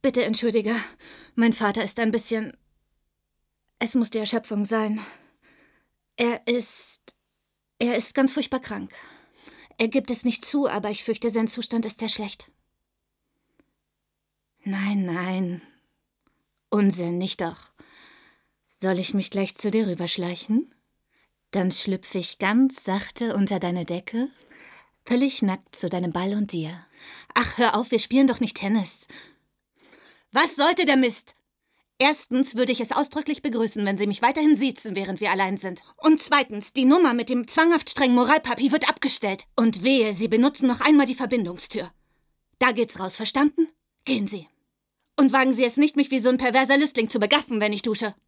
Bitte entschuldige. Mein Vater ist ein bisschen... Es muss die Erschöpfung sein. Er ist ganz furchtbar krank. Er gibt es nicht zu, aber ich fürchte, sein Zustand ist sehr schlecht. Nein. Unsinn, nicht doch. Soll ich mich gleich zu dir rüberschleichen? Dann schlüpfe ich ganz sachte unter deine Decke, völlig nackt zu deinem Ball und dir. Ach, hör auf, wir spielen doch nicht Tennis. Was sollte der Mist? Erstens würde ich es ausdrücklich begrüßen, wenn Sie mich weiterhin siezen, während wir allein sind. Und zweitens, die Nummer mit dem zwanghaft strengen Moralpapi wird abgestellt. Und wehe, Sie benutzen noch einmal die Verbindungstür. Da geht's raus, verstanden? Gehen Sie. Und wagen Sie es nicht, mich wie so ein perverser Lüstling zu begaffen, wenn ich dusche.